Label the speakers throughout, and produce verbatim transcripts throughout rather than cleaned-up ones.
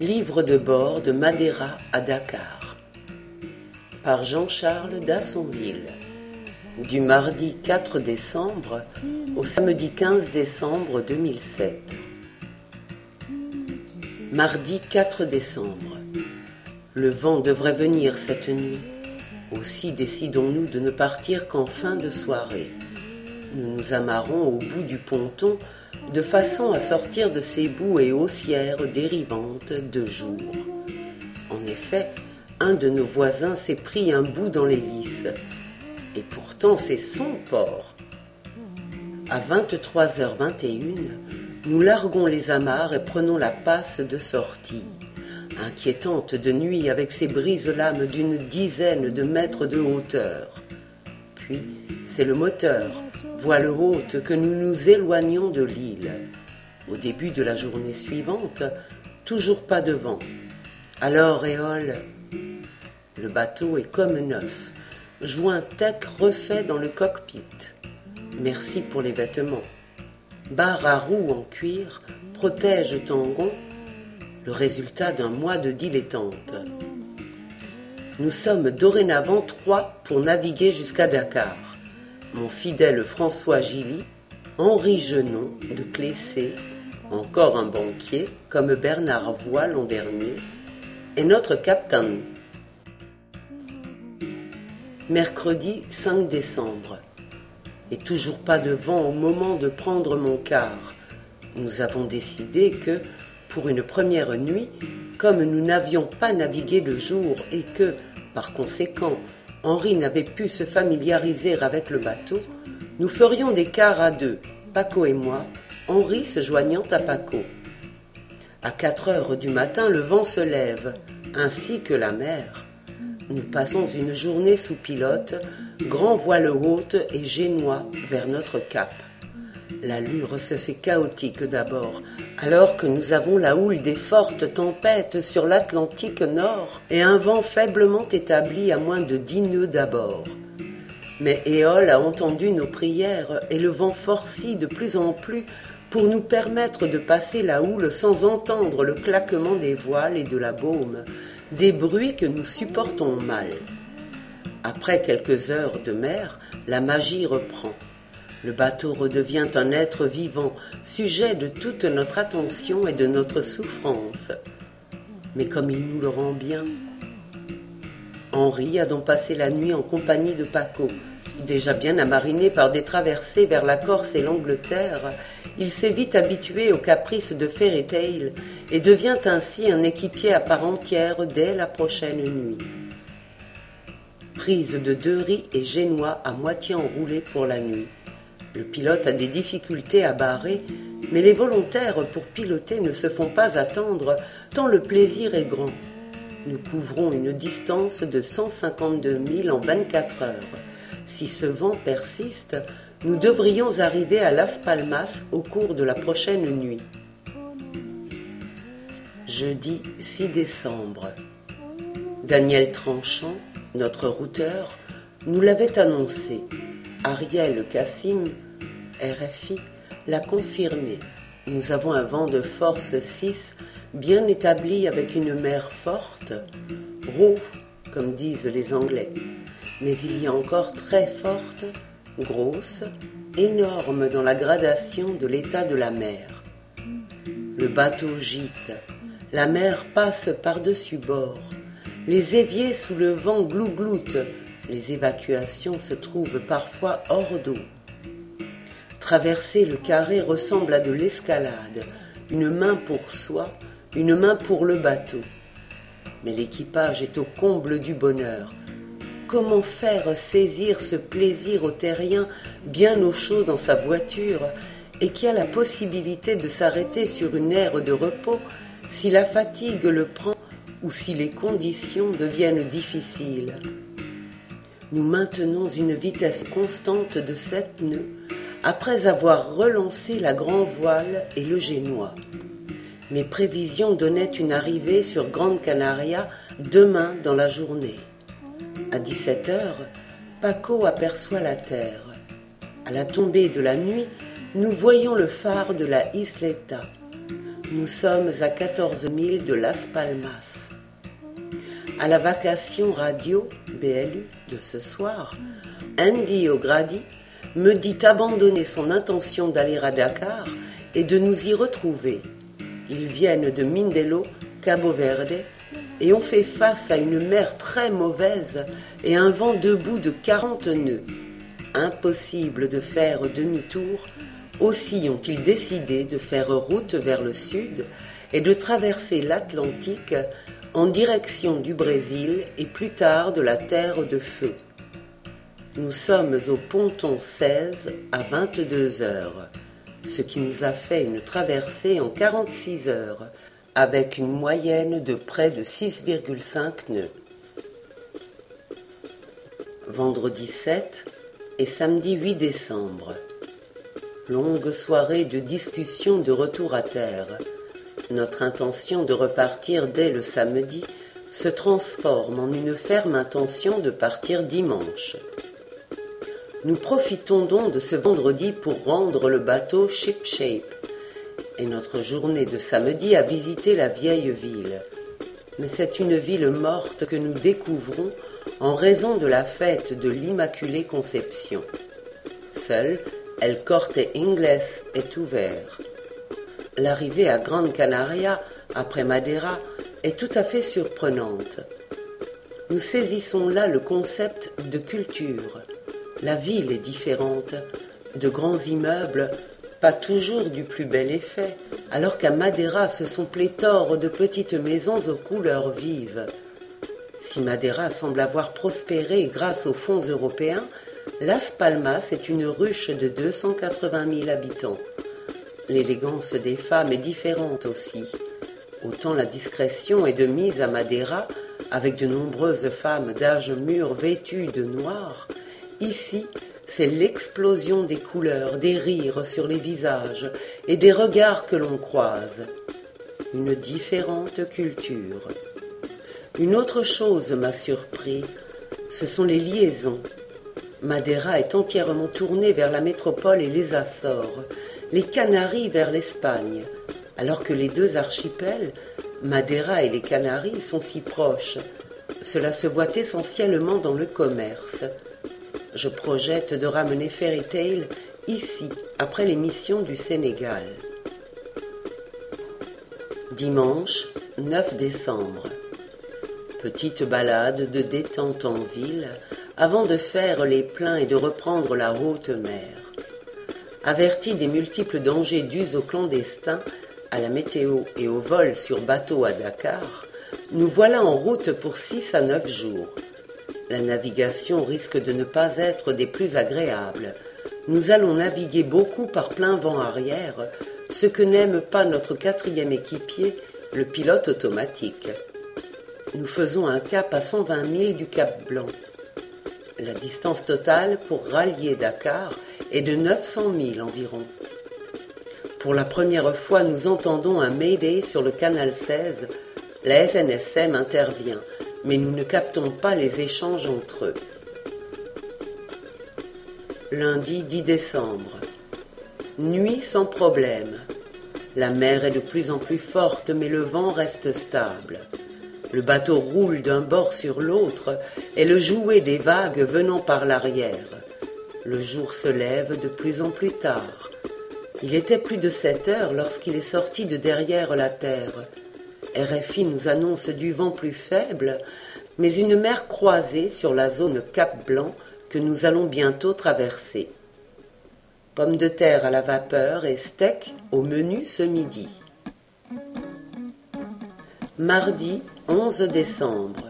Speaker 1: Livre de bord de Madeira à Dakar par Jean-Charles Dassonville, du mardi quatre décembre au samedi quinze décembre deux mille sept. Mardi quatre décembre. Le vent devrait venir cette nuit. Aussi décidons-nous de ne partir qu'en fin de soirée. Nous nous amarrons au bout du ponton de façon à sortir de ces boues et haussières dérivantes de jour. En effet, un de nos voisins s'est pris un bout dans l'hélice. Et pourtant c'est son port. À vingt-trois heures vingt et une, nous larguons les amarres et prenons la passe de sortie. Inquiétante de nuit avec ses brises-lames d'une dizaine de mètres de hauteur. Puis, c'est le moteur, voile haute, que nous nous éloignons de l'île. Au début de la journée suivante, toujours pas de vent. Alors, Éole, le bateau est comme neuf, joint tech refait dans le cockpit. Merci pour les vêtements. Barre à roues en cuir, protège tangon, le résultat d'un mois de dilettante. Nous sommes dorénavant trois pour naviguer jusqu'à Dakar. Mon fidèle François Gilly, Henri Genon de Clessé, encore un banquier comme Bernard Voie l'an dernier, et notre capitaine. Mercredi cinq décembre. Et toujours pas de vent au moment de prendre mon quart. Nous avons décidé que, pour une première nuit, comme nous n'avions pas navigué le jour et que, par conséquent, Henri n'avait pu se familiariser avec le bateau, nous ferions des quarts à deux, Paco et moi, Henri se joignant à Paco. À quatre heures du matin, le vent se lève, ainsi que la mer. Nous passons une journée sous pilote, grand voile haute et génois vers notre cap. L'allure se fait chaotique d'abord, alors que nous avons la houle des fortes tempêtes sur l'Atlantique Nord et un vent faiblement établi à moins de dix nœuds d'abord. Mais Éole a entendu nos prières et le vent forcit de plus en plus pour nous permettre de passer la houle sans entendre le claquement des voiles et de la baume, des bruits que nous supportons mal. Après quelques heures de mer, la magie reprend. Le bateau redevient un être vivant, sujet de toute notre attention et de notre souffrance. Mais comme il nous le rend bien. Henri a donc passé la nuit en compagnie de Paco. Déjà bien amariné par des traversées vers la Corse et l'Angleterre, il s'est vite habitué aux caprices de Fairy Tale et devient ainsi un équipier à part entière dès la prochaine nuit. Prise de deux riz et génois à moitié enroulés pour la nuit. Le pilote a des difficultés à barrer, mais les volontaires pour piloter ne se font pas attendre, tant le plaisir est grand. Nous couvrons une distance de cent cinquante-deux milles en vingt-quatre heures. Si ce vent persiste, nous devrions arriver à Las Palmas au cours de la prochaine nuit. Jeudi six décembre. Daniel Tranchant, notre routeur, nous l'avait annoncé. Ariel Kassim, R F I, l'a confirmé. Nous avons un vent de force six, bien établi avec une mer forte, raw, comme disent les Anglais. Mais il y a encore très forte, grosse, énorme dans la gradation de l'état de la mer. Le bateau gîte, la mer passe par-dessus bord, les éviers sous le vent glougloutent, les évacuations se trouvent parfois hors d'eau. Traverser le carré ressemble à de l'escalade, une main pour soi, une main pour le bateau. Mais l'équipage est au comble du bonheur. Comment faire saisir ce plaisir terrien bien au chaud dans sa voiture et qui a la possibilité de s'arrêter sur une aire de repos si la fatigue le prend ou si les conditions deviennent difficiles. Nous maintenons une vitesse constante de sept nœuds après avoir relancé la grand voile et le génois. Mes prévisions donnaient une arrivée sur Grande Canaria demain dans la journée. À dix-sept heures, Paco aperçoit la terre. À la tombée de la nuit, nous voyons le phare de la Isleta. Nous sommes à quatorze milles de Las Palmas. À la vacation radio B L U de ce soir, Andy O'Grady me dit abandonner son intention d'aller à Dakar et de nous y retrouver. Ils viennent de Mindelo, Cabo Verde, et ont fait face à une mer très mauvaise et un vent debout de quarante nœuds. Impossible de faire demi-tour, aussi ont-ils décidé de faire route vers le sud et de traverser l'Atlantique en direction du Brésil et plus tard de la Terre de Feu. Nous sommes au ponton seize à vingt-deux heures, ce qui nous a fait une traversée en quarante-six heures, avec une moyenne de près de six virgule cinq nœuds. Vendredi sept et samedi huit décembre. Longue soirée de discussion de retour à terre. Notre intention de repartir dès le samedi se transforme en une ferme intention de partir dimanche. Nous profitons donc de ce vendredi pour rendre le bateau shipshape et notre journée de samedi à visiter la vieille ville. Mais c'est une ville morte que nous découvrons en raison de la fête de l'Immaculée Conception. Seul El Corte Inglés est ouvert. L'arrivée à Grande Canaria, après Madeira, est tout à fait surprenante. Nous saisissons là le concept de culture. La ville est différente, de grands immeubles, pas toujours du plus bel effet, alors qu'à Madeira ce sont pléthore de petites maisons aux couleurs vives. Si Madeira semble avoir prospéré grâce aux fonds européens, Las Palmas est une ruche de deux cent quatre-vingt mille habitants. L'élégance des femmes est différente aussi. Autant la discrétion est de mise à Madeira, avec de nombreuses femmes d'âge mûr vêtues de noir, ici, c'est l'explosion des couleurs, des rires sur les visages et des regards que l'on croise. Une différente culture. Une autre chose m'a surpris, ce sont les liaisons. Madeira est entièrement tournée vers la métropole et les Açores, les Canaries vers l'Espagne, alors que les deux archipels, Madeira et les Canaries, sont si proches. Cela se voit essentiellement dans le commerce. Je projette de ramener Fairy Tail ici, après l'émission du Sénégal. Dimanche neuf décembre. Petite balade de détente en ville, avant de faire les pleins et de reprendre la haute mer. Avertis des multiples dangers dus aux clandestins, à la météo et au vol sur bateau à Dakar, nous voilà en route pour six à neuf jours. La navigation risque de ne pas être des plus agréables. Nous allons naviguer beaucoup par plein vent arrière, ce que n'aime pas notre quatrième équipier, le pilote automatique. Nous faisons un cap à cent vingt milles du Cap Blanc. La distance totale pour rallier Dakar est de neuf cents milles environ. Pour la première fois, nous entendons un Mayday sur le canal seize. La S N S M intervient, mais nous ne captons pas les échanges entre eux. Lundi dix décembre. Nuit sans problème. La mer est de plus en plus forte, mais le vent reste stable. Le bateau roule d'un bord sur l'autre et le jouet des vagues venant par l'arrière. Le jour se lève de plus en plus tard. Il était plus de sept heures lorsqu'il est sorti de derrière la terre. R F I nous annonce du vent plus faible, mais une mer croisée sur la zone Cap Blanc que nous allons bientôt traverser. Pommes de terre à la vapeur et steak au menu ce midi. Mardi onze décembre.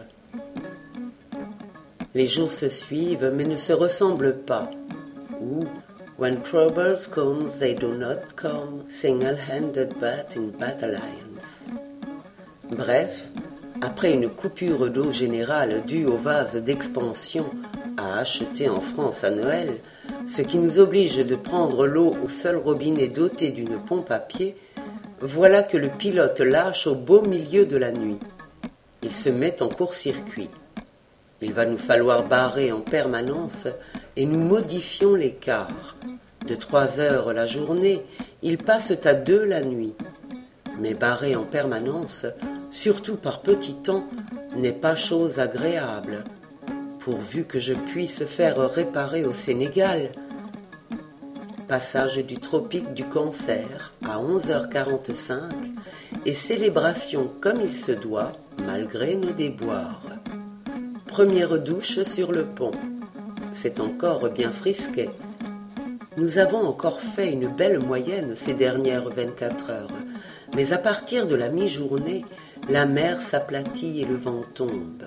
Speaker 1: Les jours se suivent mais ne se ressemblent pas. Ou when troubles come, they do not come single-handed but in bad alliance. Bref, après une coupure d'eau générale due au vase d'expansion à acheter en France à Noël, ce qui nous oblige de prendre l'eau au seul robinet doté d'une pompe à pied, voilà que le pilote lâche au beau milieu de la nuit. Il se met en court-circuit. Il va nous falloir barrer en permanence et nous modifions l'écart. De trois heures la journée, ils passent à deux la nuit. Mais barrer en permanence, surtout par petit temps, n'est pas chose agréable, pourvu que je puisse faire réparer au Sénégal. Passage du tropique du Cancer à onze heures quarante-cinq et célébration comme il se doit, malgré nos déboires. Première douche sur le pont. C'est encore bien frisquet. Nous avons encore fait une belle moyenne ces dernières vingt-quatre heures, mais à partir de la mi-journée, la mer s'aplatit et le vent tombe.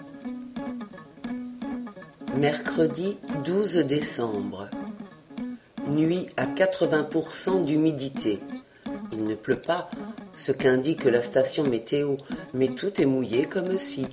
Speaker 1: Mercredi douze décembre. Nuit à quatre-vingts pour cent d'humidité. Il ne pleut pas, ce qu'indique la station météo, mais tout est mouillé comme si.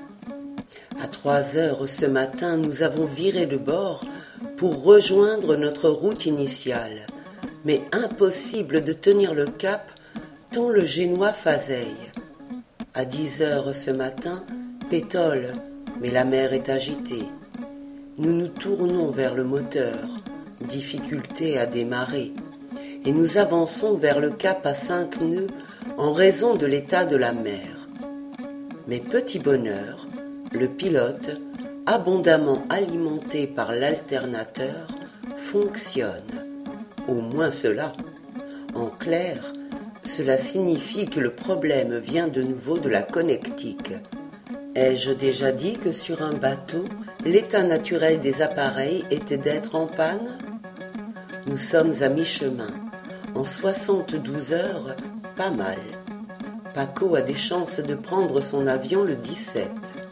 Speaker 1: À trois heures ce matin, nous avons viré de bord pour rejoindre notre route initiale, mais impossible de tenir le cap tant le génois faseille. À dix heures ce matin, pétole, mais la mer est agitée. Nous nous tournons vers le moteur, difficulté à démarrer, et nous avançons vers le cap à cinq nœuds en raison de l'état de la mer. Mais petit bonheur, le pilote, abondamment alimenté par l'alternateur, fonctionne. Au moins cela. En clair, cela signifie que le problème vient de nouveau de la connectique. Ai-je déjà dit que sur un bateau, l'état naturel des appareils était d'être en panne ? Nous sommes à mi-chemin. En soixante-douze heures, pas mal. Paco a des chances de prendre son avion le dix-sept.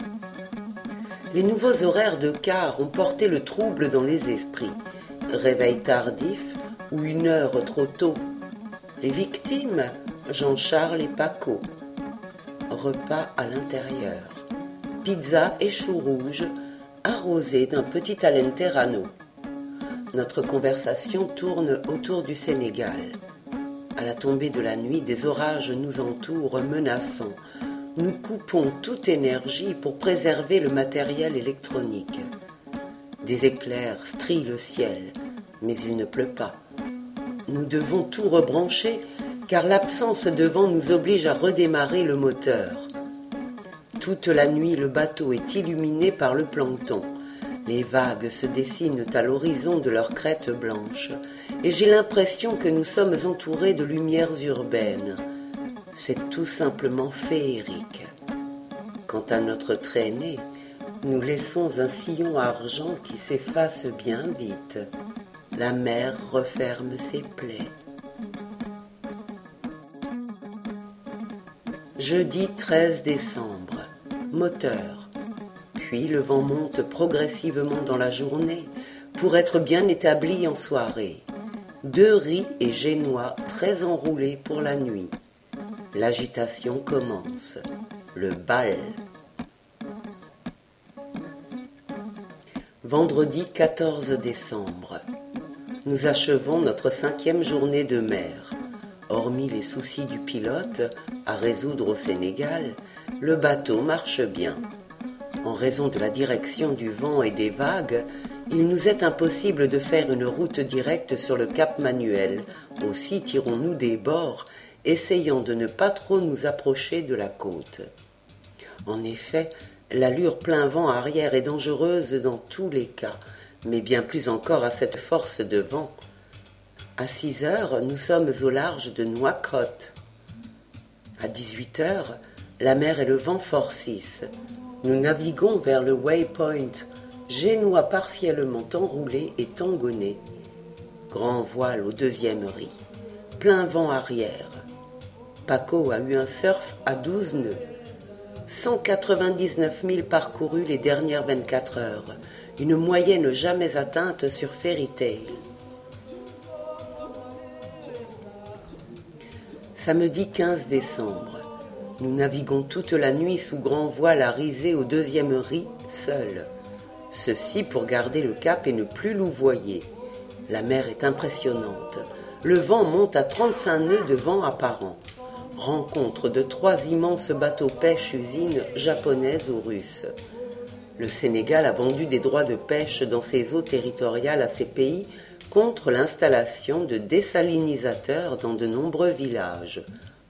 Speaker 1: Les nouveaux horaires de car ont porté le trouble dans les esprits. Réveil tardif ou une heure trop tôt. Les victimes, Jean-Charles et Paco. Repas à l'intérieur. Pizza et choux rouges, arrosés d'un petit Alenterrano. Notre conversation tourne autour du Sénégal. À la tombée de la nuit, des orages nous entourent menaçants. Nous coupons toute énergie pour préserver le matériel électronique. Des éclairs strient le ciel, mais il ne pleut pas. Nous devons tout rebrancher, car l'absence de vent nous oblige à redémarrer le moteur. Toute la nuit, le bateau est illuminé par le plancton. Les vagues se dessinent à l'horizon de leurs crêtes blanches, et j'ai l'impression que nous sommes entourés de lumières urbaines. C'est tout simplement féerique. Quant à notre traînée, nous laissons un sillon argent qui s'efface bien vite. La mer referme ses plaies. Jeudi treize décembre. Moteur. Puis le vent monte progressivement dans la journée pour être bien établi en soirée. Deux riz et génois très enroulés pour la nuit. L'agitation commence. Le bal. Vendredi quatorze décembre. Nous achevons notre cinquième journée de mer. Hormis les soucis du pilote à résoudre au Sénégal, le bateau marche bien. En raison de la direction du vent et des vagues, il nous est impossible de faire une route directe sur le Cap Manuel. Aussi tirons-nous des bords, essayant de ne pas trop nous approcher de la côte. En effet, l'allure plein vent arrière est dangereuse dans tous les cas, mais bien plus encore à cette force de vent. À six heures, nous sommes au large de Nouakchott. À dix-huit heures, la mer et le vent forcissent. Nous naviguons vers le waypoint, génois partiellement enroulé et tangonné. Grand voile au deuxième riz. Plein vent arrière. Paco a eu un surf à douze nœuds. cent quatre-vingt-dix-neuf milles parcourus les dernières vingt-quatre heures. Une moyenne jamais atteinte sur Fairy Tail. Samedi quinze décembre. Nous naviguons toute la nuit sous grand voile à riser au deuxième riz, seul. Ceci pour garder le cap et ne plus louvoyer. La mer est impressionnante. Le vent monte à trente-cinq nœuds de vent apparent. Rencontre de trois immenses bateaux pêche-usines japonaises ou russes. Le Sénégal a vendu des droits de pêche dans ses eaux territoriales à ces pays contre l'installation de désalinisateurs dans de nombreux villages.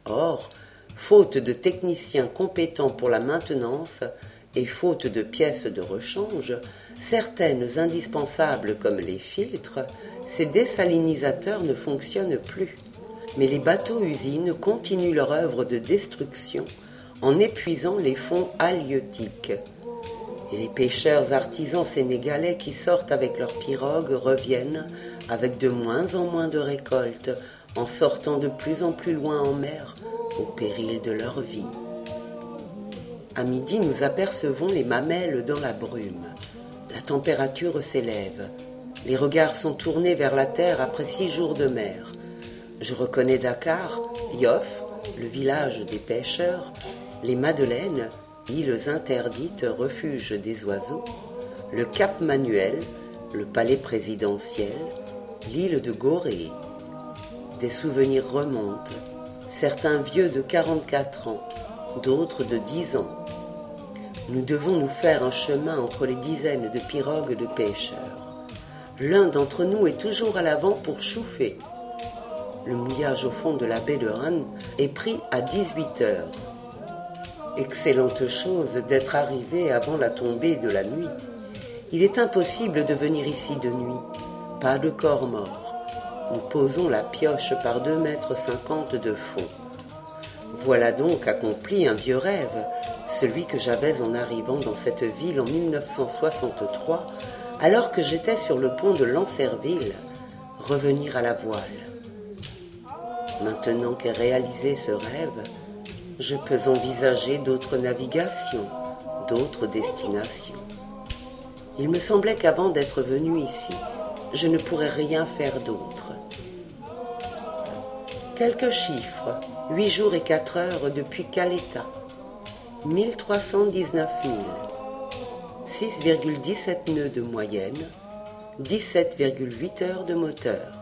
Speaker 1: Or, faute de techniciens compétents pour la maintenance et faute de pièces de rechange, certaines indispensables comme les filtres, ces désalinisateurs ne fonctionnent plus. Mais les bateaux-usines continuent leur œuvre de destruction en épuisant les fonds halieutiques. Et les pêcheurs artisans sénégalais qui sortent avec leurs pirogues reviennent avec de moins en moins de récoltes, en sortant de plus en plus loin en mer, au péril de leur vie. À midi, nous apercevons les mamelles dans la brume. La température s'élève. Les regards sont tournés vers la terre après six jours de mer. Je reconnais Dakar, Yoff, le village des pêcheurs, les Madeleines, îles interdites, refuge des oiseaux, le Cap Manuel, le palais présidentiel, l'île de Gorée. Des souvenirs remontent, certains vieux de quarante-quatre ans, d'autres de dix ans. Nous devons nous faire un chemin entre les dizaines de pirogues de pêcheurs. L'un d'entre nous est toujours à l'avant pour chauffer. Le mouillage au fond de la baie de Rennes est pris à dix-huit heures. Excellente chose d'être arrivé avant la tombée de la nuit. Il est impossible de venir ici de nuit. Pas de corps mort. Nous posons la pioche par deux mètres cinquante de fond. Voilà donc accompli un vieux rêve, celui que j'avais en arrivant dans cette ville en mille neuf cent soixante-trois, alors que j'étais sur le pont de Lancerville, revenir à la voile. Maintenant qu'est réalisé ce rêve, je peux envisager d'autres navigations, d'autres destinations. Il me semblait qu'avant d'être venu ici, je ne pourrais rien faire d'autre. Quelques chiffres, huit jours et quatre heures depuis Caleta, mille trois cent dix-neuf milles, six virgule dix-sept nœuds de moyenne, dix-sept virgule huit heures de moteur.